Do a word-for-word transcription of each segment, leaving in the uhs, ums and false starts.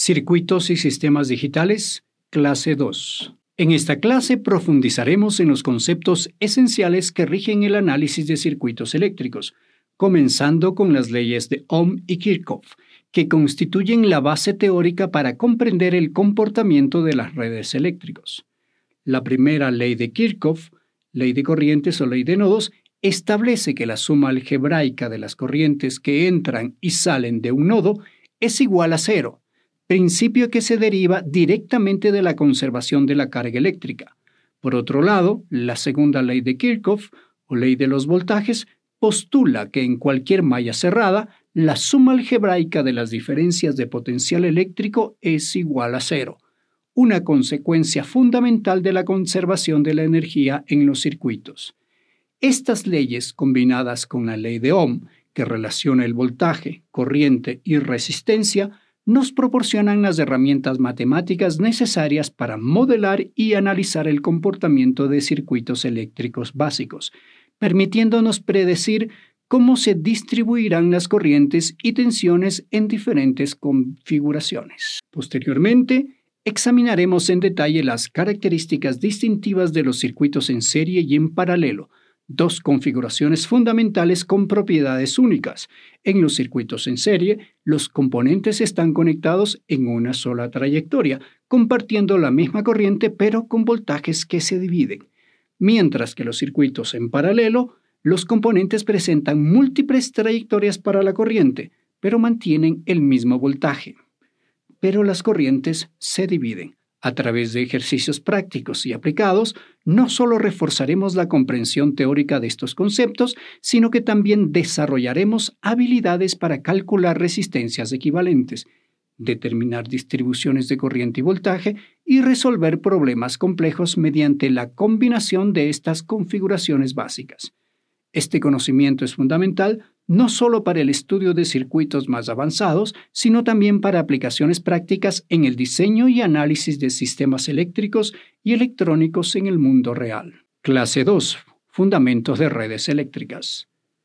Circuitos y sistemas digitales, clase dos. En esta clase profundizaremos en los conceptos esenciales que rigen el análisis de circuitos eléctricos, comenzando con las leyes de Ohm y Kirchhoff, que constituyen la base teórica para comprender el comportamiento de las redes eléctricas. La primera ley de Kirchhoff, ley de corrientes o ley de nodos, establece que la suma algebraica de las corrientes que entran y salen de un nodo es igual a cero, principio que se deriva directamente de la conservación de la carga eléctrica. Por otro lado, la segunda ley de Kirchhoff, o ley de los voltajes, postula que en cualquier malla cerrada, la suma algebraica de las diferencias de potencial eléctrico es igual a cero, una consecuencia fundamental de la conservación de la energía en los circuitos. Estas leyes, combinadas con la ley de Ohm, que relaciona el voltaje, corriente y resistencia, nos proporcionan las herramientas matemáticas necesarias para modelar y analizar el comportamiento de circuitos eléctricos básicos, permitiéndonos predecir cómo se distribuirán las corrientes y tensiones en diferentes configuraciones. Posteriormente, examinaremos en detalle las características distintivas de los circuitos en serie y en paralelo, dos configuraciones fundamentales con propiedades únicas. En los circuitos en serie, los componentes están conectados en una sola trayectoria, compartiendo la misma corriente pero con voltajes que se dividen. Mientras que los circuitos en paralelo, los componentes presentan múltiples trayectorias para la corriente, pero mantienen el mismo voltaje. Pero las corrientes se dividen. A través de ejercicios prácticos y aplicados, no solo reforzaremos la comprensión teórica de estos conceptos, sino que también desarrollaremos habilidades para calcular resistencias equivalentes, determinar distribuciones de corriente y voltaje y resolver problemas complejos mediante la combinación de estas configuraciones básicas. Este conocimiento es fundamental no solo para el estudio de circuitos más avanzados, sino también para aplicaciones prácticas en el diseño y análisis de sistemas eléctricos y electrónicos en el mundo real. Clase dos. Fundamentos de redes eléctricas.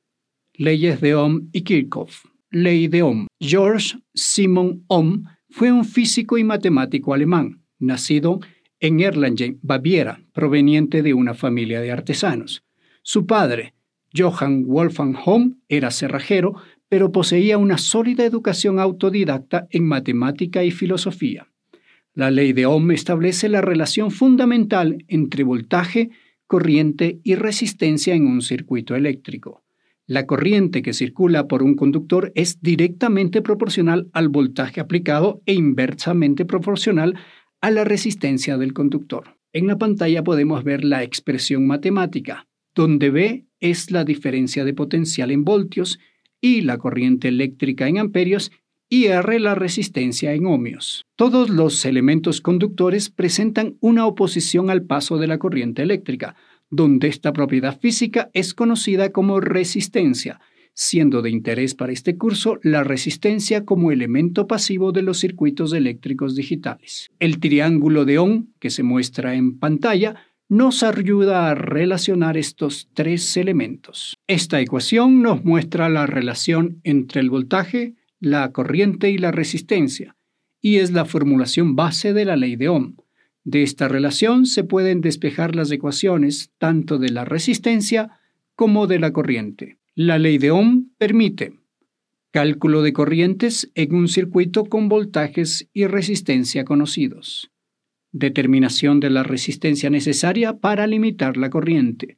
Leyes de Ohm y Kirchhoff. Ley de Ohm. George Simon Ohm fue un físico y matemático alemán, nacido en Erlangen, Baviera, proveniente de una familia de artesanos. Su padre, Johann Wolfgang Ohm, era cerrajero, pero poseía una sólida educación autodidacta en matemática y filosofía. La ley de Ohm establece la relación fundamental entre voltaje, corriente y resistencia en un circuito eléctrico. La corriente que circula por un conductor es directamente proporcional al voltaje aplicado e inversamente proporcional a la resistencia del conductor. En la pantalla podemos ver la expresión matemática, donde V es la diferencia de potencial en voltios y la corriente eléctrica en amperios y R la resistencia en ohmios. Todos los elementos conductores presentan una oposición al paso de la corriente eléctrica, donde esta propiedad física es conocida como resistencia, siendo de interés para este curso la resistencia como elemento pasivo de los circuitos eléctricos digitales. El triángulo de Ohm, que se muestra en pantalla, nos ayuda a relacionar estos tres elementos. Esta ecuación nos muestra la relación entre el voltaje, la corriente y la resistencia, y es la formulación base de la ley de Ohm. De esta relación se pueden despejar las ecuaciones tanto de la resistencia como de la corriente. La ley de Ohm permite cálculo de corrientes en un circuito con voltajes y resistencia conocidos, determinación de la resistencia necesaria para limitar la corriente,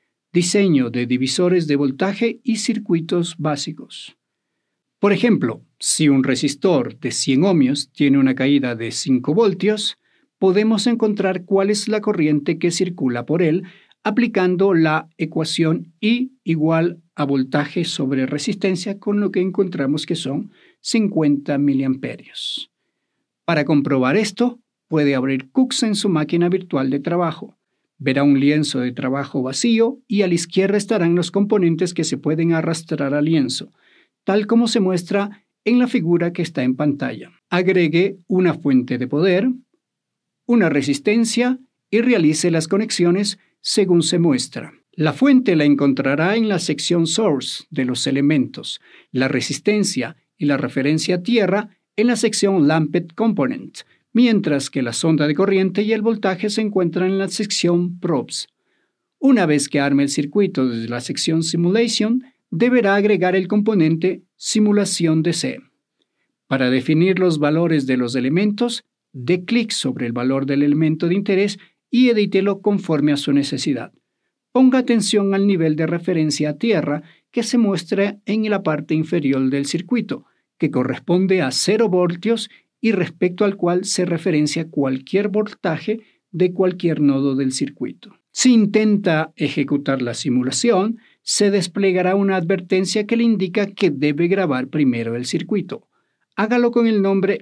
diseño de divisores de voltaje y circuitos básicos. Por ejemplo, si un resistor de cien ohmios tiene una caída de cinco voltios, podemos encontrar cuál es la corriente que circula por él aplicando la ecuación I igual a voltaje sobre resistencia, con lo que encontramos que son cincuenta miliamperios. Para comprobar esto, puede abrir Cooks en su máquina virtual de trabajo. Verá un lienzo de trabajo vacío y a la izquierda estarán los componentes que se pueden arrastrar al lienzo, tal como se muestra en la figura que está en pantalla. Agregue una fuente de poder, una resistencia y realice las conexiones según se muestra. La fuente la encontrará en la sección Source de los elementos, la resistencia y la referencia a tierra en la sección Lamped Component, mientras que la sonda de corriente y el voltaje se encuentran en la sección Probes. Una vez que arme el circuito desde la sección Simulation, deberá agregar el componente Simulación D C. Para definir los valores de los elementos, dé clic sobre el valor del elemento de interés y edítelo conforme a su necesidad. Ponga atención al nivel de referencia a tierra que se muestra en la parte inferior del circuito, que corresponde a cero voltios y respecto al cual se referencia cualquier voltaje de cualquier nodo del circuito. Si intenta ejecutar la simulación, se desplegará una advertencia que le indica que debe grabar primero el circuito. Hágalo con el nombre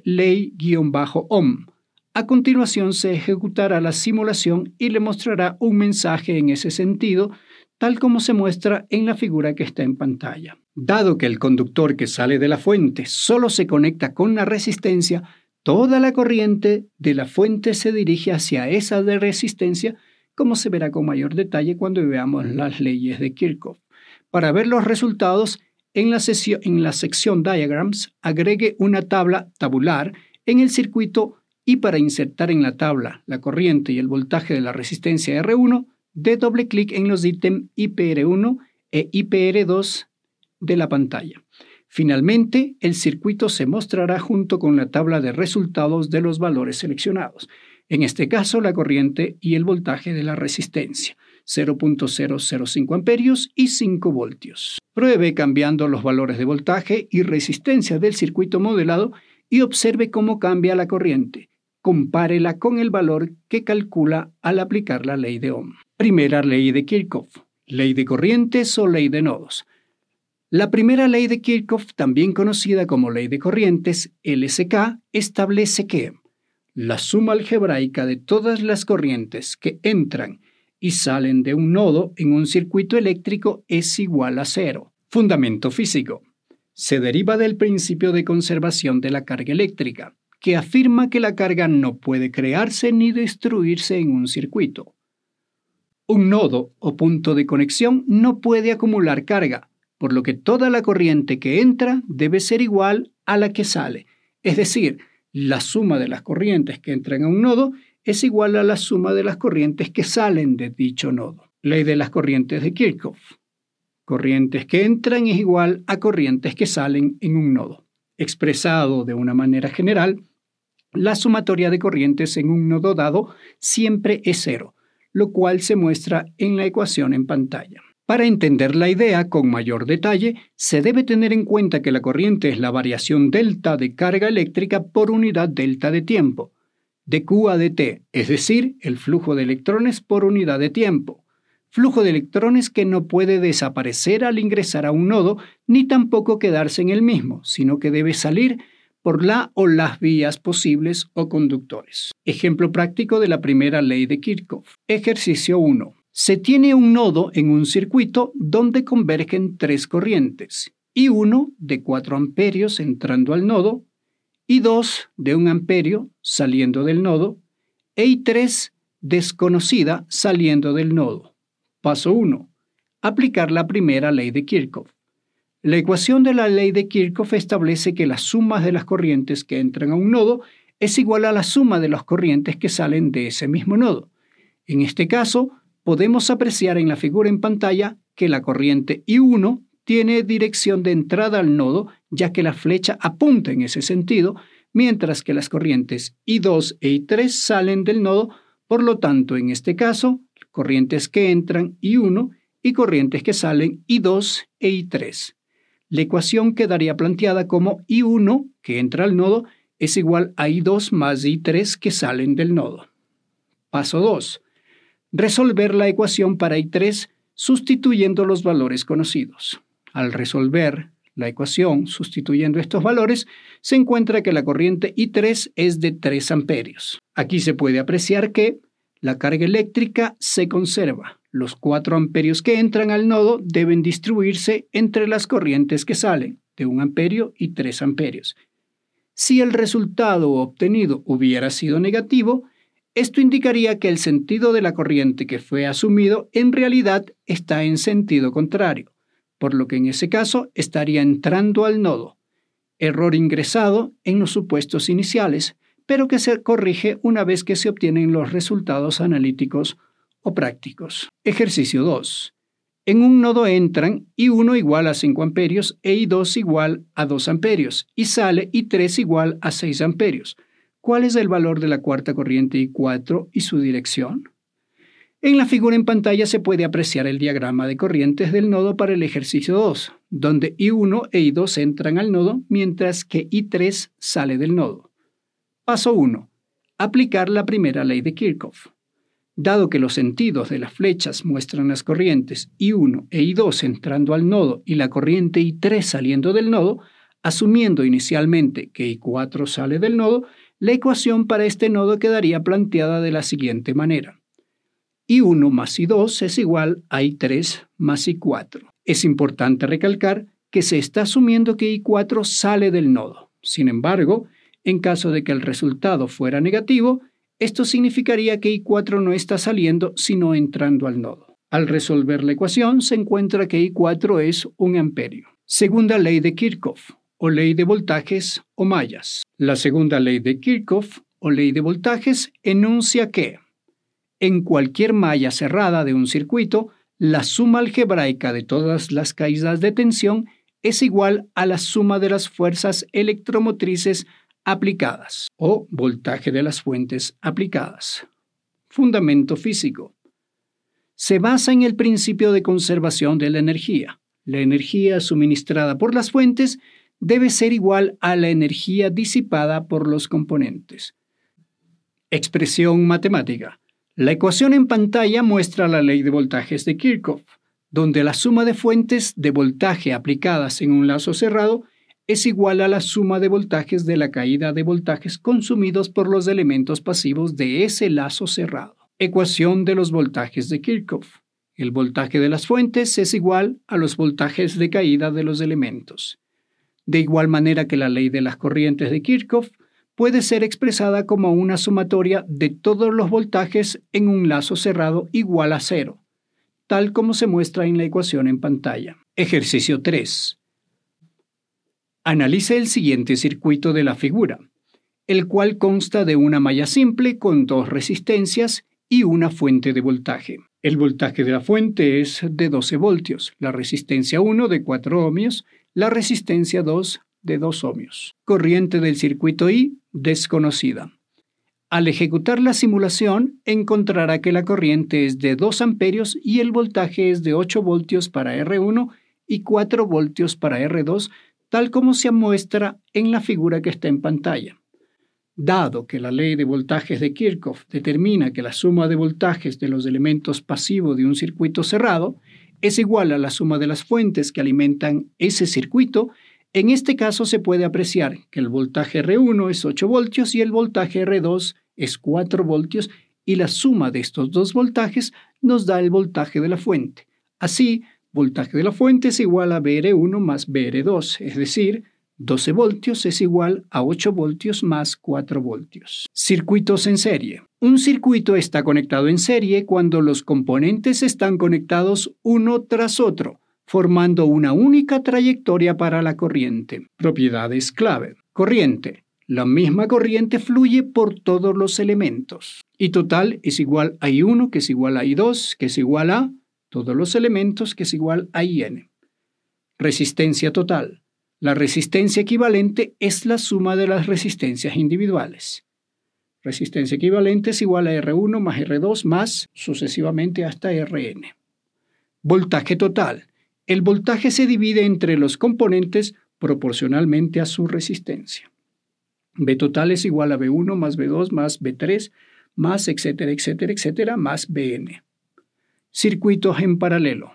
ley-ohm. A continuación se ejecutará la simulación y le mostrará un mensaje en ese sentido, tal como se muestra en la figura que está en pantalla. Dado que el conductor que sale de la fuente solo se conecta con la resistencia, toda la corriente de la fuente se dirige hacia esa de resistencia, como se verá con mayor detalle cuando veamos las leyes de Kirchhoff. Para ver los resultados, en la, sesión, en la sección Diagrams, agregue una tabla tabular en el circuito y para insertar en la tabla la corriente y el voltaje de la resistencia R uno, dé doble clic en los ítems I P R uno e I P R dos de la pantalla. Finalmente, el circuito se mostrará junto con la tabla de resultados de los valores seleccionados. En este caso, la corriente y el voltaje de la resistencia, cero punto cero cero cinco amperios y cinco voltios. Pruebe cambiando los valores de voltaje y resistencia del circuito modelado y observe cómo cambia la corriente. Compárela con el valor que calcula al aplicar la ley de Ohm. Primera ley de Kirchhoff, ley de corrientes o ley de nodos. La primera ley de Kirchhoff, también conocida como ley de corrientes, L C K, establece que la suma algebraica de todas las corrientes que entran y salen de un nodo en un circuito eléctrico es igual a cero. Fundamento físico. Se deriva del principio de conservación de la carga eléctrica, que afirma que la carga no puede crearse ni destruirse en un circuito. Un nodo o punto de conexión no puede acumular carga, por lo que toda la corriente que entra debe ser igual a la que sale. Es decir, la suma de las corrientes que entran a un nodo es igual a la suma de las corrientes que salen de dicho nodo. Ley de las corrientes de Kirchhoff. Corrientes que entran es igual a corrientes que salen en un nodo. Expresado de una manera general, la sumatoria de corrientes en un nodo dado siempre es cero, lo cual se muestra en la ecuación en pantalla. Para entender la idea con mayor detalle, se debe tener en cuenta que la corriente es la variación delta de carga eléctrica por unidad delta de tiempo, de Q a dt, es decir, el flujo de electrones por unidad de tiempo. Flujo de electrones que no puede desaparecer al ingresar a un nodo, ni tampoco quedarse en el mismo, sino que debe salir por la o las vías posibles o conductores. Ejemplo práctico de la primera ley de Kirchhoff. Ejercicio uno. Se tiene un nodo en un circuito donde convergen tres corrientes, I uno de cuatro amperios entrando al nodo, I dos de un amperio saliendo del nodo, e I tres desconocida saliendo del nodo. Paso uno. Aplicar la primera ley de Kirchhoff. La ecuación de la ley de Kirchhoff establece que la suma de las corrientes que entran a un nodo es igual a la suma de las corrientes que salen de ese mismo nodo. En este caso, podemos apreciar en la figura en pantalla que la corriente I uno tiene dirección de entrada al nodo, ya que la flecha apunta en ese sentido, mientras que las corrientes I dos e I tres salen del nodo, por lo tanto, en este caso, corrientes que entran I uno y corrientes que salen I dos e I tres. La ecuación quedaría planteada como I uno, que entra al nodo, es igual a I dos más I tres que salen del nodo. Paso dos. Resolver la ecuación para I tres sustituyendo los valores conocidos. Al resolver la ecuación sustituyendo estos valores, se encuentra que la corriente I tres es de tres amperios. Aquí se puede apreciar que la carga eléctrica se conserva. Los cuatro amperios que entran al nodo deben distribuirse entre las corrientes que salen, de un amperio y tres amperios. Si el resultado obtenido hubiera sido negativo, esto indicaría que el sentido de la corriente que fue asumido en realidad está en sentido contrario, por lo que en ese caso estaría entrando al nodo. error ingresado en los supuestos iniciales, pero que se corrige una vez que se obtienen los resultados analíticos o prácticos. Ejercicio dos. En un nodo entran I uno igual a cinco amperios e I dos igual a dos amperios y sale I tres igual a seis amperios. ¿Cuál es el valor de la cuarta corriente I cuatro y su dirección? En la figura en pantalla se puede apreciar el diagrama de corrientes del nodo para el ejercicio dos, donde I uno e I dos entran al nodo mientras que I tres sale del nodo. Paso uno. Aplicar la primera ley de Kirchhoff. Dado que los sentidos de las flechas muestran las corrientes I uno e I dos entrando al nodo y la corriente I tres saliendo del nodo, asumiendo inicialmente que I cuatro sale del nodo, la ecuación para este nodo quedaría planteada de la siguiente manera. I uno más I dos es igual a I tres más I cuatro. Es importante recalcar que se está asumiendo que I cuatro sale del nodo. Sin embargo, en caso de que el resultado fuera negativo, esto significaría que I cuatro no está saliendo sino entrando al nodo. Al resolver la ecuación se encuentra que I cuatro es un amperio. Segunda ley de Kirchhoff, o ley de voltajes o mallas. La segunda ley de Kirchhoff, o ley de voltajes, enuncia que en cualquier malla cerrada de un circuito, la suma algebraica de todas las caídas de tensión es igual a la suma de las fuerzas electromotrices aplicadas o voltaje de las fuentes aplicadas. Fundamento físico. Se basa en el principio de conservación de la energía. La energía suministrada por las fuentes debe ser igual a la energía disipada por los componentes. Expresión matemática. La ecuación en pantalla muestra la ley de voltajes de Kirchhoff, donde la suma de fuentes de voltaje aplicadas en un lazo cerrado es igual a la suma de voltajes de la caída de voltajes consumidos por los elementos pasivos de ese lazo cerrado. Ecuación de los voltajes de Kirchhoff. El voltaje de las fuentes es igual a los voltajes de caída de los elementos. De igual manera que la ley de las corrientes de Kirchhoff puede ser expresada como una sumatoria de todos los voltajes en un lazo cerrado igual a cero, tal como se muestra en la ecuación en pantalla. Ejercicio tres. Analice el siguiente circuito de la figura, el cual consta de una malla simple con dos resistencias y una fuente de voltaje. El voltaje de la fuente es de doce voltios, la resistencia uno de cuatro ohmios, la resistencia dos de dos ohmios. Corriente del circuito I desconocida. Al ejecutar la simulación, encontrará que la corriente es de dos amperios y el voltaje es de ocho voltios para R uno y cuatro voltios para R dos, tal como se muestra en la figura que está en pantalla. Dado que la ley de voltajes de Kirchhoff determina que la suma de voltajes de los elementos pasivos de un circuito cerrado es igual a la suma de las fuentes que alimentan ese circuito, en este caso se puede apreciar que el voltaje R uno es ocho voltios y el voltaje R dos es cuatro voltios y la suma de estos dos voltajes nos da el voltaje de la fuente. Así, voltaje de la fuente es igual a V R uno más V R dos, es decir, doce voltios es igual a ocho voltios más cuatro voltios. Circuitos en serie. Un circuito está conectado en serie cuando los componentes están conectados uno tras otro, formando una única trayectoria para la corriente. Propiedades clave. Corriente. La misma corriente fluye por todos los elementos. I total es igual a I uno, que es igual a I dos, que es igual a todos los elementos, que es igual a I N. Resistencia total. La resistencia equivalente es la suma de las resistencias individuales. Resistencia equivalente es igual a R uno más R dos más sucesivamente hasta R N. Voltaje total. El voltaje se divide entre los componentes proporcionalmente a su resistencia. V total es igual a V uno más V dos más V tres más etcétera, etcétera, etcétera, más V N. Circuitos en paralelo.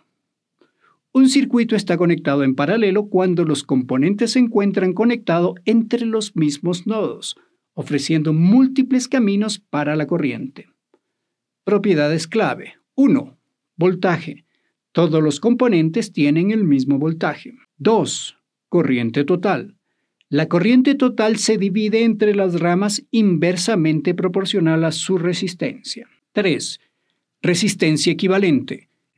Un circuito está conectado en paralelo cuando los componentes se encuentran conectados entre los mismos nodos, ofreciendo múltiples caminos para la corriente. Propiedades clave. uno. Voltaje. Todos los componentes tienen el mismo voltaje. dos. Corriente total. La corriente total se divide entre las ramas inversamente proporcional a su resistencia. tres. Resistencia equivalente.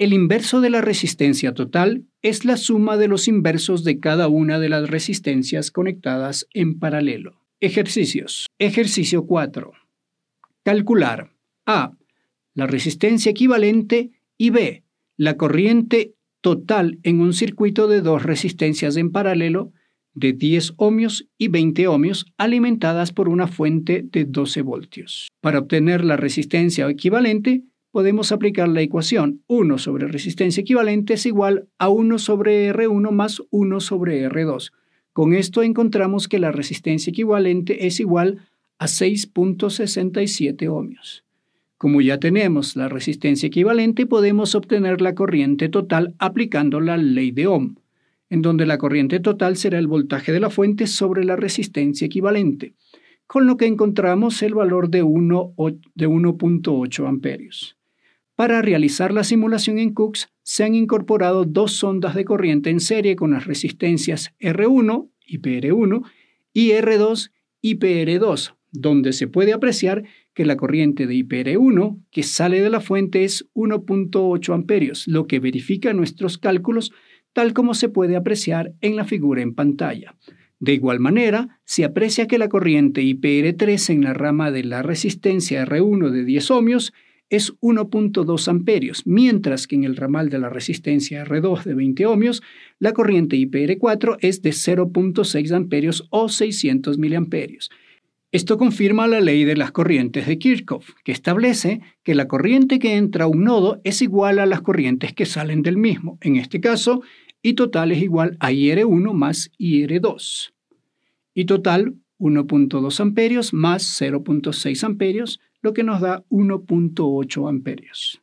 El inverso de la resistencia total es la suma de los inversos de cada una de las resistencias conectadas en paralelo. Ejercicios. Ejercicio cuatro. Calcular A. La resistencia equivalente y B. La corriente total en un circuito de dos resistencias en paralelo de diez ohmios y veinte ohmios alimentadas por una fuente de doce voltios. Para obtener la resistencia equivalente, podemos aplicar la ecuación uno sobre resistencia equivalente es igual a uno sobre R uno más uno sobre R dos. Con esto encontramos que la resistencia equivalente es igual a seis punto sesenta y siete ohmios. Como ya tenemos la resistencia equivalente, podemos obtener la corriente total aplicando la ley de Ohm, en donde la corriente total será el voltaje de la fuente sobre la resistencia equivalente, con lo que encontramos el valor de uno punto ocho amperios. Para realizar la simulación en Cooks, se han incorporado dos ondas de corriente en serie con las resistencias R uno y P R uno y R dos y P R dos, donde se puede apreciar que la corriente de I P R uno que sale de la fuente es uno punto ocho amperios, lo que verifica nuestros cálculos tal como se puede apreciar en la figura en pantalla. De igual manera, se aprecia que la corriente I P R tres en la rama de la resistencia R uno de diez ohmios es uno punto dos amperios, mientras que en el ramal de la resistencia R dos de veinte ohmios, la corriente I P R cuatro es de cero punto seis amperios o seiscientos miliamperios. Esto confirma la ley de las corrientes de Kirchhoff, que establece que la corriente que entra a un nodo es igual a las corrientes que salen del mismo. En este caso, I total es igual a I R uno más I R dos. I total, uno punto dos amperios más cero punto seis amperios, lo que nos da uno punto ocho amperios.